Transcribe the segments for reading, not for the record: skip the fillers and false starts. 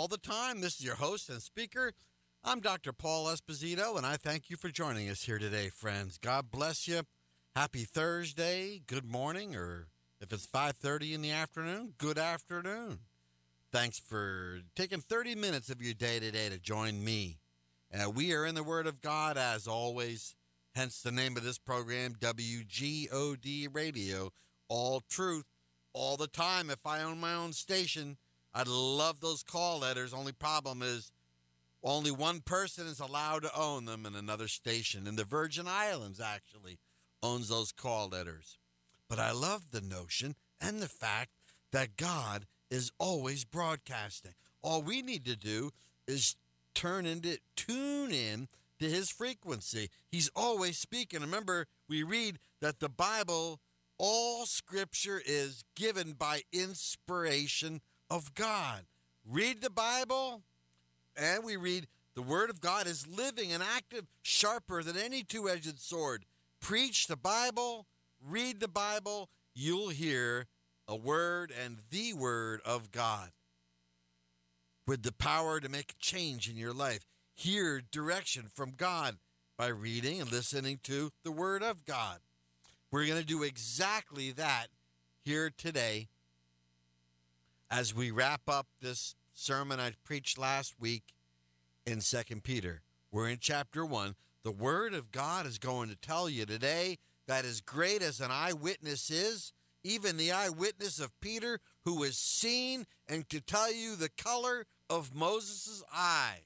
all the time. This is your host and speaker. I'm Dr. Paul Esposito, and I thank you for joining us here today, friends. God bless you. Happy Thursday. Good morning, or if it's 5:30 in the afternoon, good afternoon. Thanks for taking 30 minutes of your day today to join me. We are in the Word of God as always, hence the name of this program, WGOD Radio, all truth, all the time. If I own my own station, I'd love those call letters. Only problem is only one person is allowed to own them in another station. In the Virgin Islands, actually, owns those call letters. But I love the notion and the fact that God is always broadcasting. All we need to do is tune in to his frequency. He's always speaking. Remember, we read that the Bible, all scripture is given by inspiration of God. Read the Bible, and we read the Word of God is living and active, sharper than any two-edged sword. Preach the Bible, read the Bible, you'll hear a word and the Word of God with the power to make a change in your life. Hear direction from God by reading and listening to the Word of God. We're going to do exactly that here today as we wrap up this sermon I preached last week in 2 Peter. We're in chapter 1. The Word of God is going to tell you today that as great as an eyewitness is, even the eyewitness of Peter, who has seen and could tell you the color of Moses' eyes,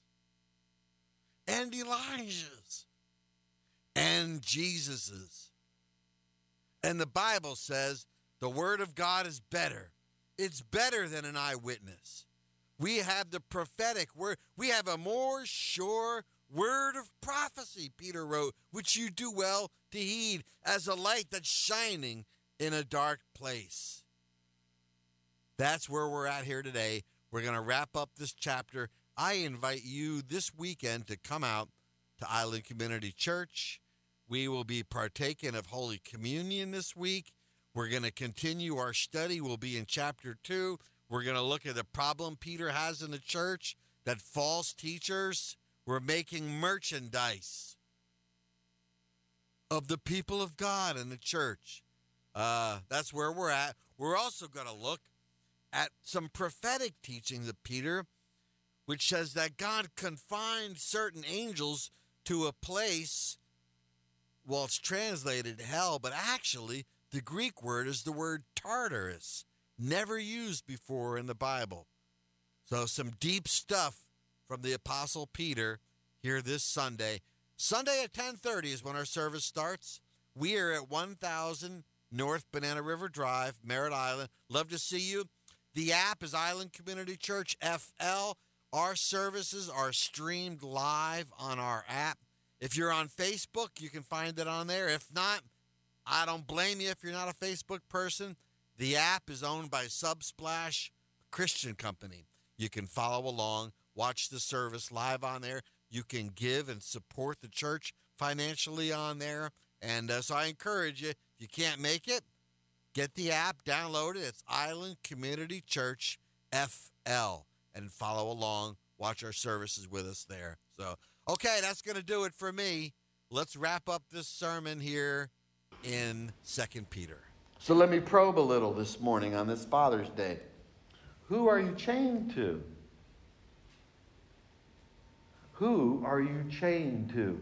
and Elijah's, and Jesus's. And the Bible says the Word of God is better. It's better than an eyewitness. We have the prophetic word. We have a more sure word of prophecy, Peter wrote, which you do well to heed as a light that's shining in a dark place. That's where we're at here today. We're going to wrap up this chapter. I invite you this weekend to come out to Island Community Church. We will be partaking of Holy Communion this week. We're going to continue our study. We'll be in chapter 2. We're going to look at the problem Peter has in the church, that false teachers were making merchandise of the people of God in the church. That's where we're at. We're also going to look at some prophetic teachings of Peter, which says that God confined certain angels to a place, well, it's translated hell, but actually the Greek word is the word Tartarus, never used before in the Bible. So some deep stuff from the Apostle Peter here this Sunday. Sunday at 10:30 is when our service starts. We are at 1000 North Banana River Drive, Merritt Island. Love to see you. The app is Island Community Church FL. Our services are streamed live on our app. If you're on Facebook, you can find it on there. If not, I don't blame you if you're not a Facebook person. The app is owned by Subsplash Christian Company. You can follow along, watch the service live on there. You can give and support the church financially on there. And so I encourage you, if you can't make it, get the app, download it. It's Island Community Church FL. And follow along, watch our services with us there. So, okay, that's going to do it for me. Let's wrap up this sermon here in 2 Peter. So let me probe a little this morning on this Father's Day. Who are you chained to? Who are you chained to?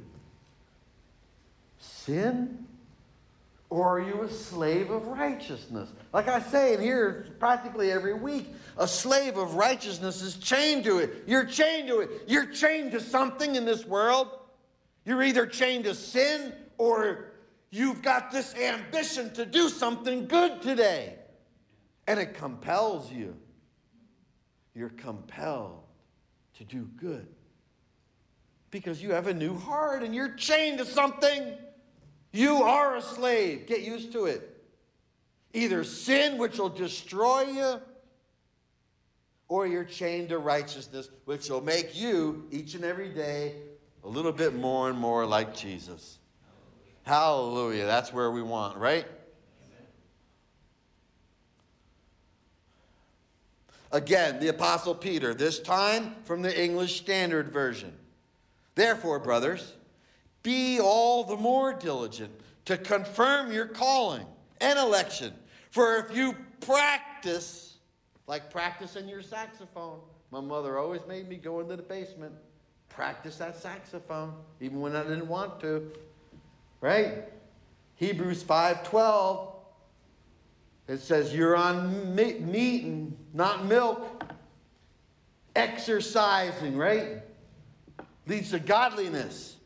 Sin? Or are you a slave of righteousness? Like I say in here practically every week, a slave of righteousness is chained to it. You're chained to it. You're chained to something in this world. You're either chained to sin or you've got this ambition to do something good today. And it compels you. You're compelled to do good. Because you have a new heart and you're chained to something. You are a slave. Get used to it. Either sin, which will destroy you, or you're chained to righteousness, which will make you, each and every day, a little bit more and more like Jesus. Hallelujah. That's where we want, right? Again, the Apostle Peter, this time from the English Standard Version. Therefore, brothers, be all the more diligent to confirm your calling and election. For if you practice, like practicing your saxophone, my mother always made me go into the basement, practice that saxophone, even when I didn't want to. Right? Hebrews 5:12. It says you're on meat and not milk. Exercising, right? Leads to godliness.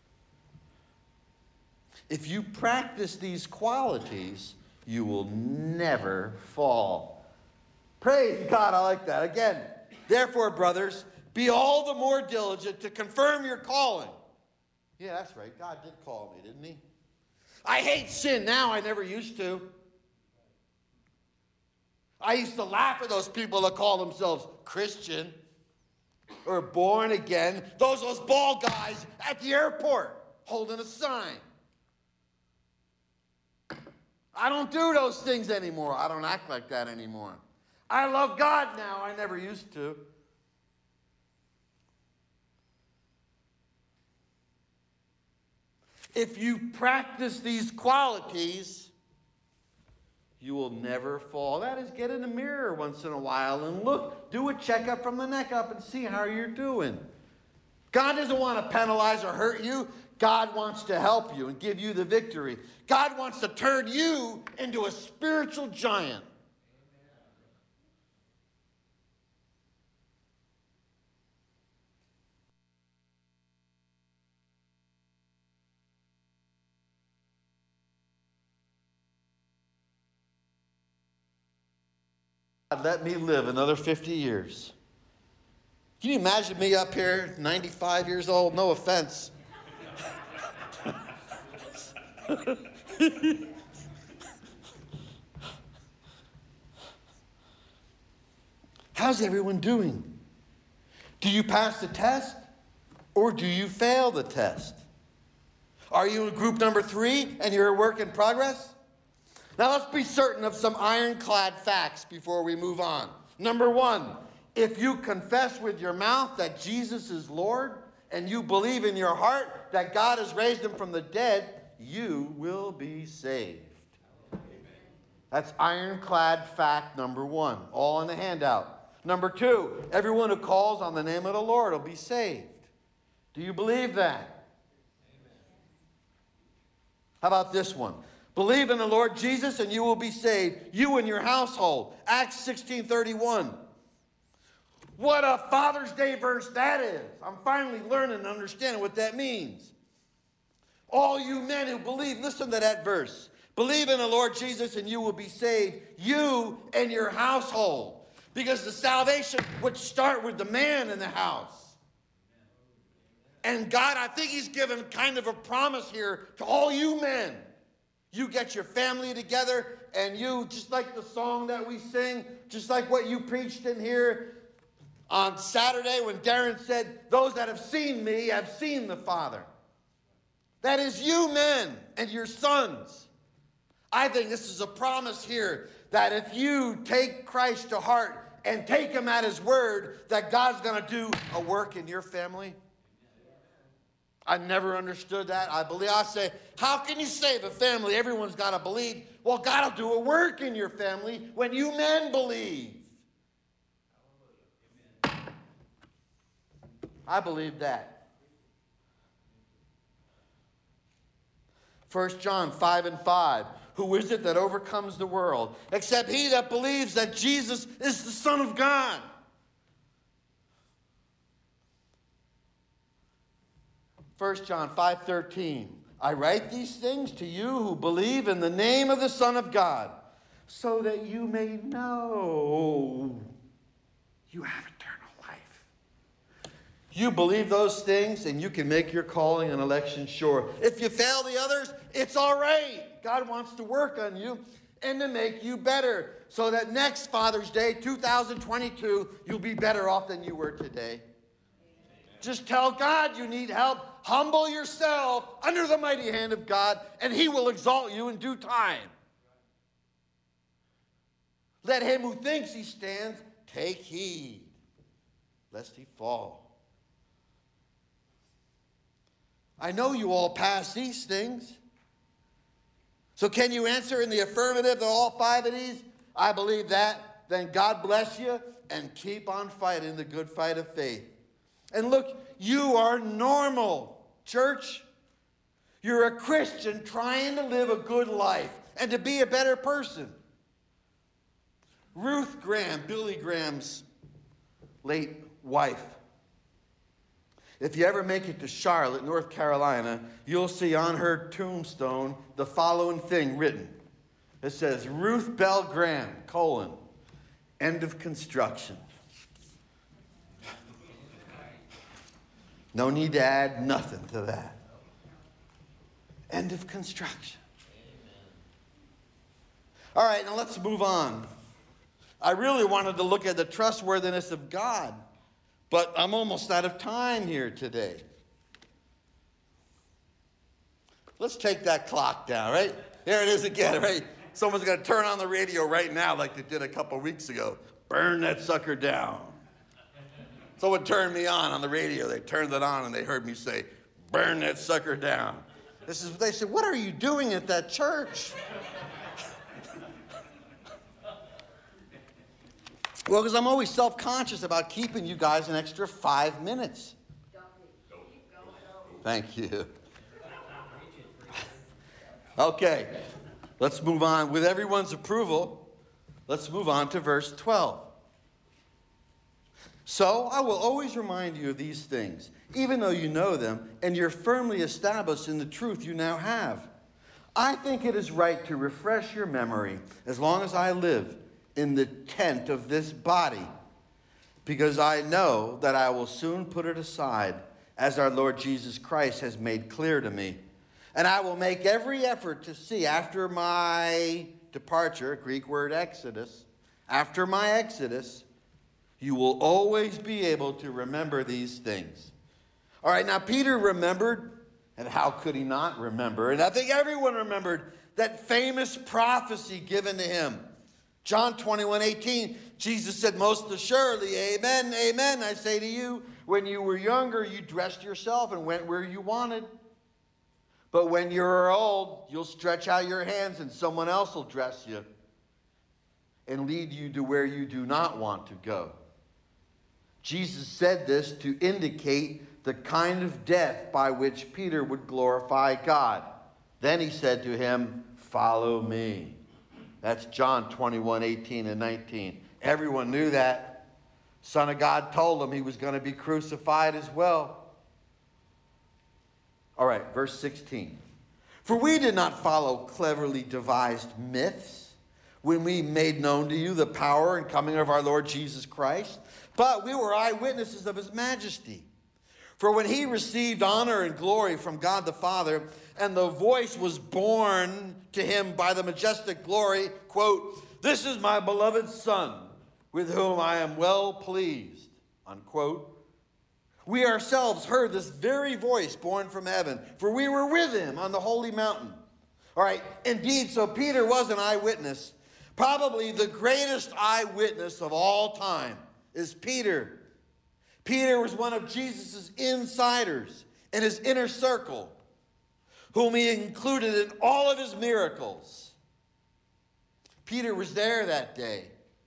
If you practice these qualities, you will never fall. Praise God, I like that. Again, therefore, brothers, be all the more diligent to confirm your calling. Yeah, that's right. God did call me, didn't he? I hate sin now. I never used to. I used to laugh at those people that call themselves Christian or born again. Those bald guys at the airport holding a sign. I don't do those things anymore. I don't act like that anymore. I love God now. I never used to. If you practice these qualities, you will never fall. That is, get in the mirror once in a while and look. Do a checkup from the neck up and see how you're doing. God doesn't want to penalize or hurt you. God wants to help you and give you the victory. God wants to turn you into a spiritual giant. God, let me live another 50 years. Can you imagine me up here, 95 years old? No offense. How's everyone doing? Do you pass the test or do you fail the test? Are you in group number 3 and you're a work in progress? Now let's be certain of some ironclad facts before we move on. Number 1, if you confess with your mouth that Jesus is Lord and you believe in your heart that God has raised him from the dead, you will be saved. That's ironclad fact number 1, all in the handout. Number 2, everyone who calls on the name of the Lord will be saved. Do you believe that? How about this one? Believe in the Lord Jesus and you will be saved, you and your household. Acts 16:31. What a Father's Day verse that is. I'm finally learning and understanding what that means. All you men who believe, listen to that verse. Believe in the Lord Jesus and you will be saved, you and your household. Because the salvation would start with the man in the house. And God, I think he's given kind of a promise here to all you men. You get your family together and you, just like the song that we sing, just like what you preached in here on Saturday when Darren said, those that have seen me have seen the Father. That is you men and your sons. I think this is a promise here that if you take Christ to heart and take him at his word, that God's going to do a work in your family. I never understood that. I say, how can you save a family? Everyone's got to believe. Well, God will do a work in your family when you men believe. I believe that. 1 John 5:5. Who is it that overcomes the world? Except he that believes that Jesus is the Son of God. First John 5:13. I write these things to you who believe in the name of the Son of God, so that you may know you have eternal life. You believe those things and you can make your calling and election sure. If you fail the others, it's all right. God wants to work on you and to make you better so that next Father's Day, 2022, you'll be better off than you were today. Just tell God you need help. Humble yourself under the mighty hand of God, and he will exalt you in due time. Let him who thinks he stands Take heed, lest he fall. I know you all pass these things. So can you answer in the affirmative to all 5 of these? I believe that. Then God bless you, and keep on fighting the good fight of faith. And look, you are normal, church. You're a Christian trying to live a good life and to be a better person. Ruth Graham, Billy Graham's late wife. If you ever make it to Charlotte, North Carolina, you'll see on her tombstone the following thing written. It says, Ruth Bell Graham, end of construction. No need to add nothing to that. End of construction. All right, now let's move on. I really wanted to look at the trustworthiness of God, but I'm almost out of time here today. Let's take that clock down, right? There it is again, right? Someone's going to turn on the radio right now like they did a couple weeks ago. Burn that sucker down. Someone turned me on the radio. They turned it on and they heard me say, burn that sucker down. They said, what are you doing at that church? Well, because I'm always self-conscious about keeping you guys an extra 5 minutes. Thank you. Okay, let's move on. With everyone's approval, let's move on to verse 12. So I will always remind you of these things, even though you know them, and you're firmly established in the truth you now have. I think it is right to refresh your memory as long as I live in the tent of this body, because I know that I will soon put it aside, as our Lord Jesus Christ has made clear to me. And I will make every effort to see after my departure, Greek word exodus, after my exodus, you will always be able to remember these things. All right, now Peter remembered, and how could he not remember? And I think everyone remembered that famous prophecy given to him. John 21:18, Jesus said, most assuredly, amen, amen, I say to you, when you were younger, you dressed yourself and went where you wanted. But when you're old, you'll stretch out your hands and someone else will dress you and lead you to where you do not want to go. Jesus said this to indicate the kind of death by which Peter would glorify God. Then he said to him, follow me. That's John 21:18 and 19. Everyone knew that. Son of God told him he was going to be crucified as well. All right, verse 16. For we did not follow cleverly devised myths when we made known to you the power and coming of our Lord Jesus Christ, but we were eyewitnesses of his majesty. For when he received honor and glory from God the Father, and the voice was borne to him by the majestic glory, quote, this is my beloved Son, with whom I am well pleased, unquote. We ourselves heard this very voice borne from heaven, for we were with him on the holy mountain. All right, indeed, so Peter was an eyewitness. Probably the greatest eyewitness of all time is Peter. Peter was one of Jesus' insiders in his inner circle, whom he included in all of his miracles. Peter was there that day.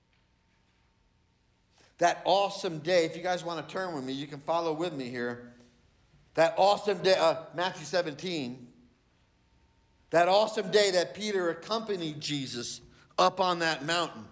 That awesome day. If you guys want to turn with me, you can follow with me here. That awesome day, Matthew 17. That awesome day that Peter accompanied Jesus up on that mountain.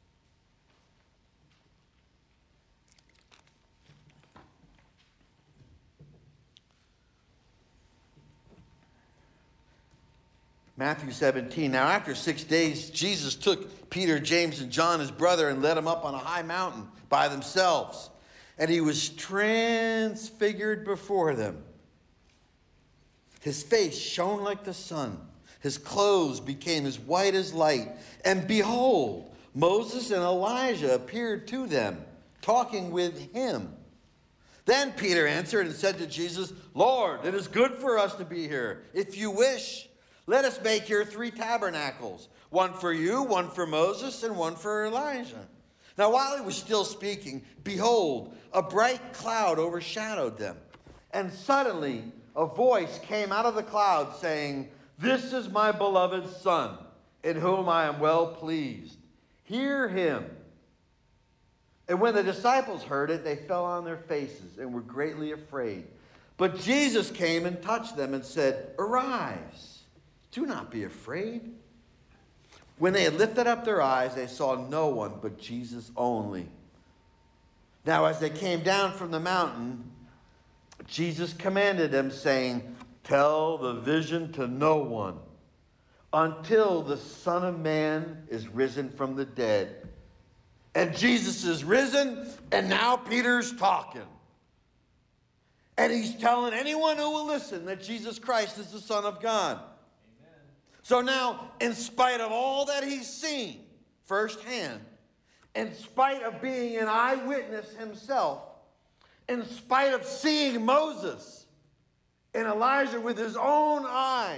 Matthew 17. Now, after 6 days, Jesus took Peter, James, and John, his brother, and led them up on a high mountain by themselves. And he was transfigured before them. His face shone like the sun. His clothes became as white as light. And behold, Moses and Elijah appeared to them, talking with him. Then Peter answered and said to Jesus, Lord, it is good for us to be here. If you wish, let us make here 3 tabernacles, one for you, one for Moses, and one for Elijah. Now, while he was still speaking, behold, a bright cloud overshadowed them. And suddenly a voice came out of the cloud saying, "This is my beloved Son, in whom I am well pleased. Hear him." And when the disciples heard it, they fell on their faces and were greatly afraid. But Jesus came and touched them and said, "Arise, do not be afraid." When they had lifted up their eyes, they saw no one but Jesus only. Now, as they came down from the mountain, Jesus commanded them, saying, "Tell the vision to no one until the Son of Man is risen from the dead." And Jesus is risen, and now Peter's talking. And he's telling anyone who will listen that Jesus Christ is the Son of God. Amen. So now, in spite of all that he's seen firsthand, in spite of being an eyewitness himself, in spite of seeing Moses and Elijah with his own eyes,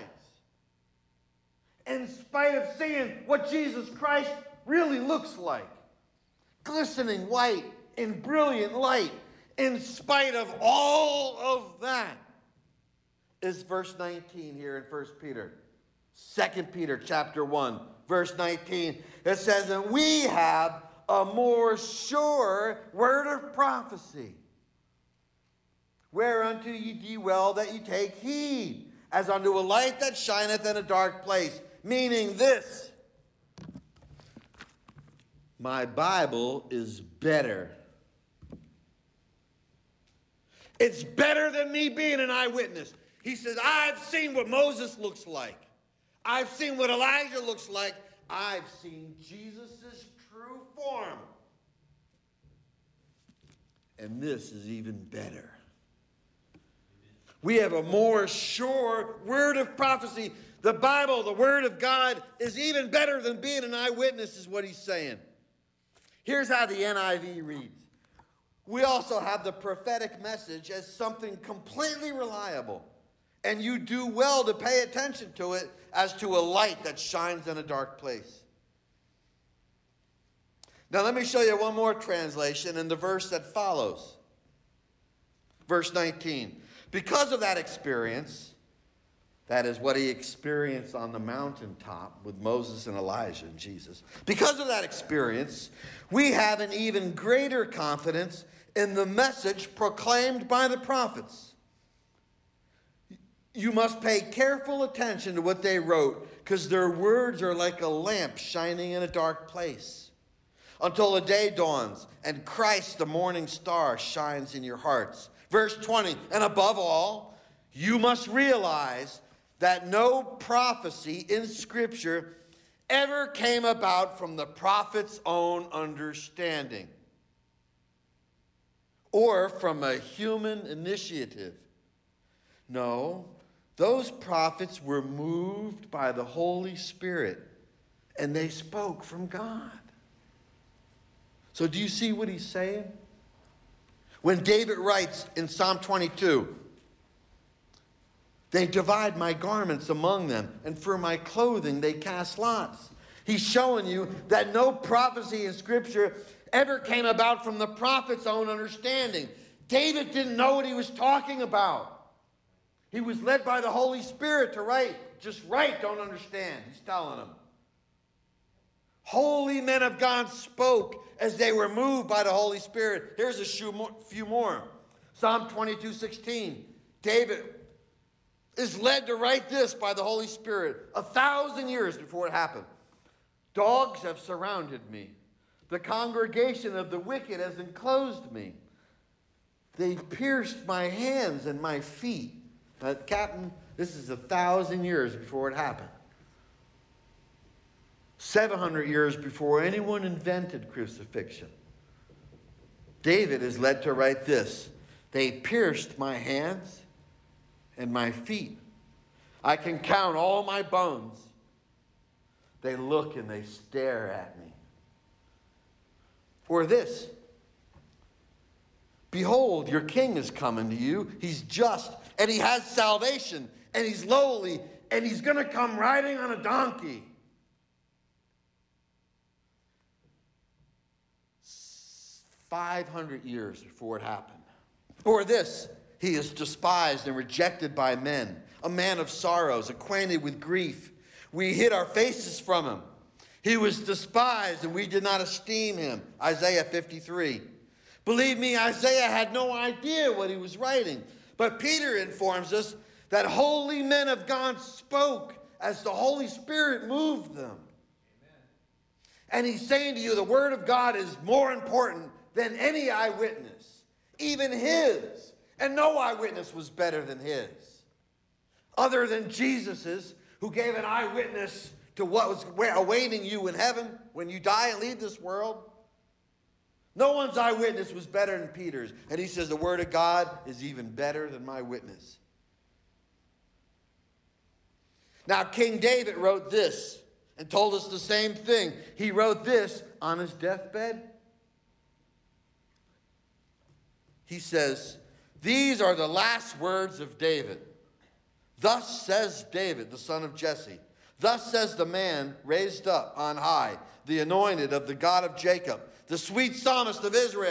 in spite of seeing what Jesus Christ really looks like, glistening white in brilliant light, in spite of all of that, is verse 19 here in 1 Peter. 2 Peter chapter 1, verse 19. It says, "And we have a more sure word of prophecy, whereunto ye do well that ye take heed, as unto a light that shineth in a dark place." Meaning this: my Bible is better. It's better than me being an eyewitness. He says, I've seen what Moses looks like. I've seen what Elijah looks like. I've seen Jesus' true form. And this is even better. We have a more sure word of prophecy. The Bible, the Word of God, is even better than being an eyewitness, is what he's saying. Here's how the NIV reads. We also have the prophetic message as something completely reliable, and you do well to pay attention to it as to a light that shines in a dark place. Now let me show you one more translation in the verse that follows. Verse 19. Because of that experience, that is what he experienced on the mountaintop with Moses and Elijah and Jesus. Because of that experience, we have an even greater confidence in the message proclaimed by the prophets. You must pay careful attention to what they wrote, because their words are like a lamp shining in a dark place, until the day dawns and Christ, the morning star, shines in your hearts. Verse 20, and above all, you must realize that no prophecy in Scripture ever came about from the prophet's own understanding or from a human initiative. No, those prophets were moved by the Holy Spirit, and they spoke from God. So do you see what he's saying? When David writes in Psalm 22, they divide my garments among them, and for my clothing they cast lots. He's showing you that no prophecy in Scripture ever came about from the prophet's own understanding. David didn't know what he was talking about. He was led by the Holy Spirit to write. Just write, don't understand, he's telling them. Holy men of God spoke as they were moved by the Holy Spirit. Here's a few more. Psalm 22:16. David is led to write this by the Holy Spirit 1,000 years before it happened. Dogs have surrounded me. The congregation of the wicked has enclosed me. They've pierced my hands and my feet. Captain, this is 1,000 years before it happened. 700 years before anyone invented crucifixion. David is led to write this. They pierced my hands and my feet. I can count all my bones. They look and they stare at me. Or this. Behold, your king is coming to you. He's just, and he has salvation, and he's lowly, and he's going to come riding on a donkey. 500 years before it happened. Or this, he is despised and rejected by men, a man of sorrows, acquainted with grief. We hid our faces from him. He was despised and we did not esteem him. Isaiah 53. Believe me, Isaiah had no idea what he was writing. But Peter informs us that holy men of God spoke as the Holy Spirit moved them. Amen. And he's saying to you, the Word of God is more important than any eyewitness, even his. And no eyewitness was better than his, other than Jesus's, who gave an eyewitness to what was awaiting you in heaven when you die and leave this world. No one's eyewitness was better than Peter's. And he says the Word of God is even better than my witness. Now, King David wrote this and told us the same thing. He wrote this on his deathbed. He says, these are the last words of David. Thus says David, the son of Jesse. Thus says the man raised up on high, the anointed of the God of Jacob, the sweet psalmist of Israel, :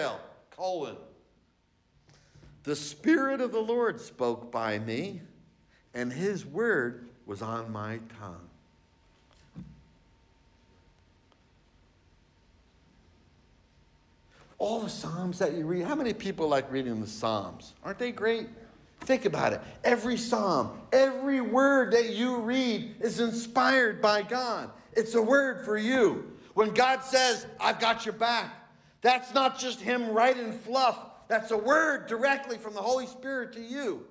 the Spirit of the Lord spoke by me, and his word was on my tongue. All the Psalms that you read, how many people like reading the Psalms? Aren't they great? Think about it. Every Psalm, every word that you read is inspired by God. It's a word for you. When God says, I've got your back, that's not just him writing fluff. That's a word directly from the Holy Spirit to you.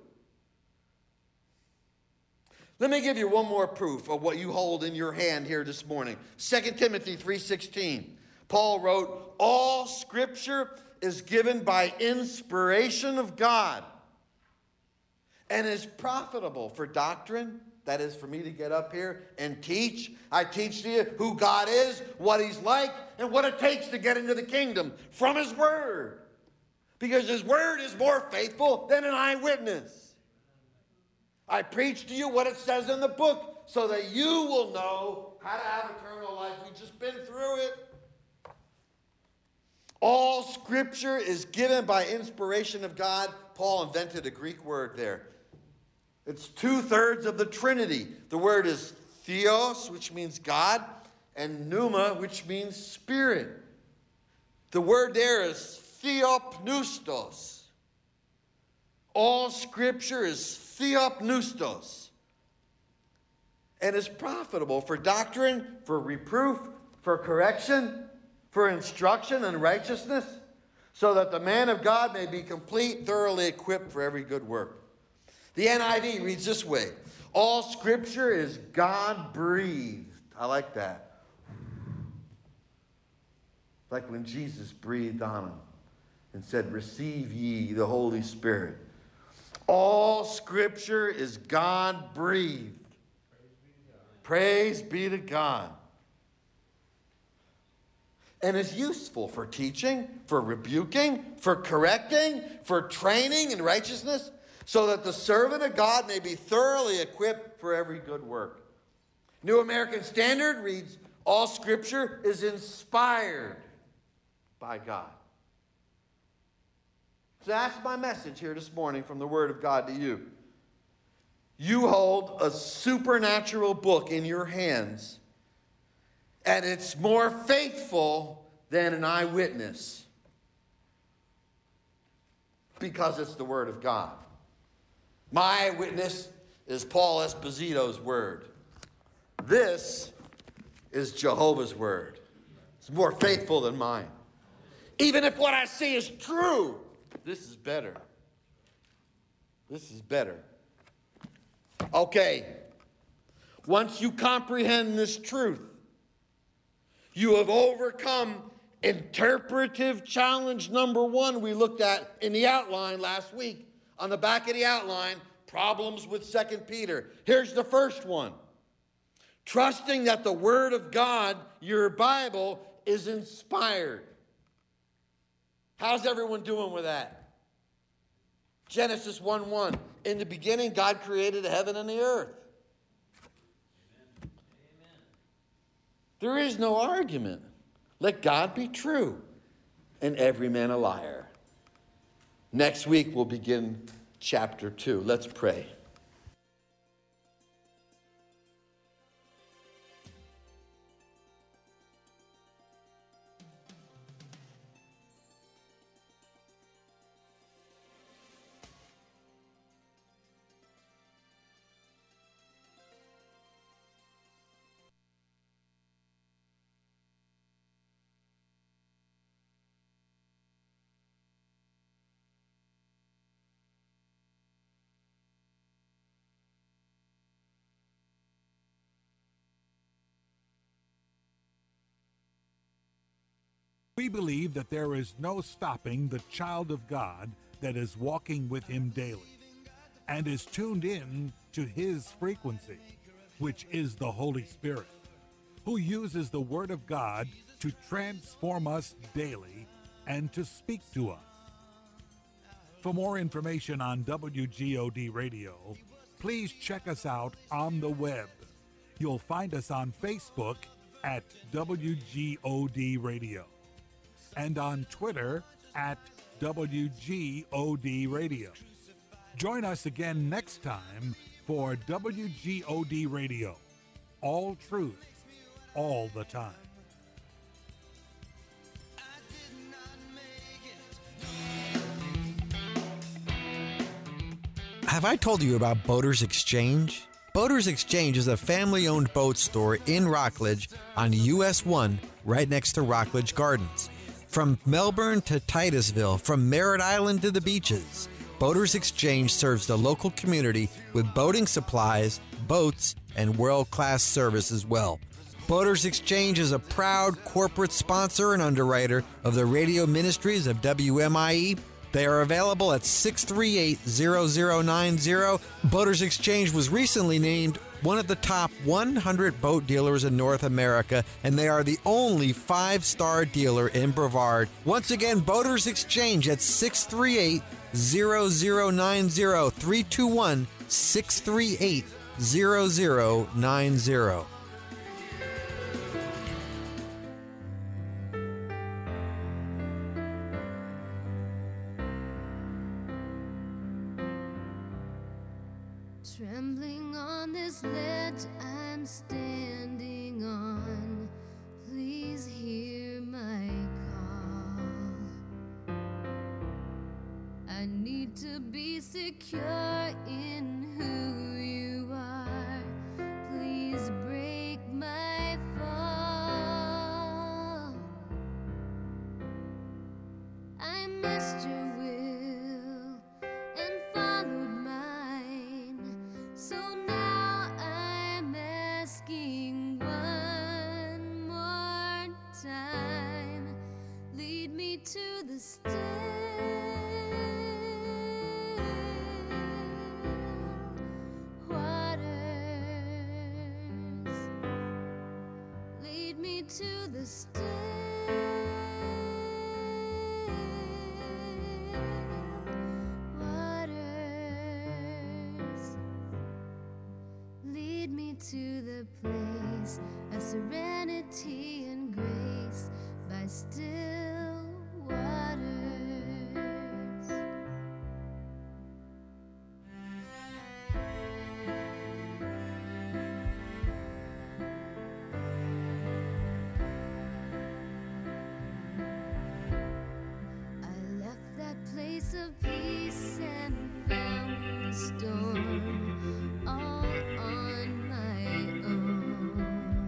Let me give you one more proof of what you hold in your hand here this morning. 2 Timothy 3:16. Paul wrote, all Scripture is given by inspiration of God and is profitable for doctrine. That is for me to get up here and teach. I teach to you who God is, what he's like, and what it takes to get into the kingdom from his word. Because his word is more faithful than an eyewitness. I preach to you what it says in the book so that you will know how to have eternal life. We've just been through it. All Scripture is given by inspiration of God. Paul invented a Greek word there. It's 2/3 of the Trinity. The word is theos, which means God, and pneuma, which means spirit. The word there is theopneustos. All Scripture is theopneustos and is profitable for doctrine, for reproof, for correction, for instruction in righteousness, so that the man of God may be complete, thoroughly equipped for every good work. The NIV reads this way: all Scripture is God-breathed. I like that. Like when Jesus breathed on him and said, receive ye the Holy Spirit. All Scripture is God-breathed. Praise be to God. And is useful for teaching, for rebuking, for correcting, for training in righteousness, so that the servant of God may be thoroughly equipped for every good work. New American Standard reads, all Scripture is inspired by God. So that's my message here this morning from the Word of God to you. You hold a supernatural book in your hands, and it's more faithful than an eyewitness because it's the Word of God. My eyewitness is Paul Esposito's word. This is Jehovah's word. It's more faithful than mine. Even if what I see is true, this is better. This is better. Okay. Once you comprehend this truth, you have overcome interpretive challenge number 1 we looked at in the outline last week. On the back of the outline, problems with 2 Peter. Here's the first one. Trusting that the Word of God, your Bible, is inspired. How's everyone doing with that? Genesis 1:1. In the beginning, God created the heaven and the earth. Amen. There is no argument. Let God be true and every man a liar. Next week, we'll begin chapter 2. Let's pray. We believe that there is no stopping the child of God that is walking with him daily and is tuned in to his frequency, which is the Holy Spirit, who uses the Word of God to transform us daily and to speak to us. For more information on WGOD Radio, please check us out on the web. You'll find us on Facebook at WGOD Radio and on Twitter at WGOD Radio. Join us again next time for WGOD Radio. All truth, all the time. Have I told you about Boaters Exchange? Boaters Exchange is a family-owned boat store in Rockledge on US 1, right next to Rockledge Gardens. From Melbourne to Titusville, from Merritt Island to the beaches, Boaters Exchange serves the local community with boating supplies, boats, and world-class service as well. Boaters Exchange is a proud corporate sponsor and underwriter of the radio ministries of WMIE. They are available at 638-0090. Boaters Exchange was recently named one of the top 100 boat dealers in North America, and they are the only 5-star dealer in Brevard. Once again, Boaters Exchange at 638-0090, 321-638-0090. Trembling on this ledge I'm standing on, please hear my call. I need to be secure in who you are, please break my fall. I missed your will and followed mine, so now I'm asking one more time, lead me to the still waters, lead me to the still waters, lead me to the place of serenity and grace by still waters. I left that place of peace and found the storm all on my own.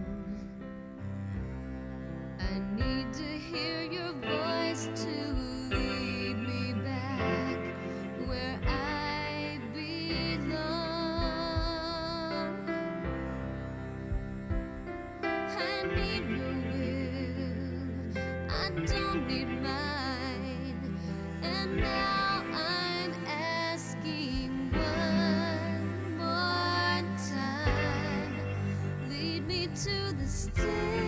I need to hear your voice to lead me back where I belong. I need your will, I don't need mine, and now I'm asking one more time, lead me to the still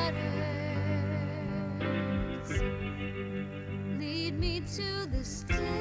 waters, lead me to the still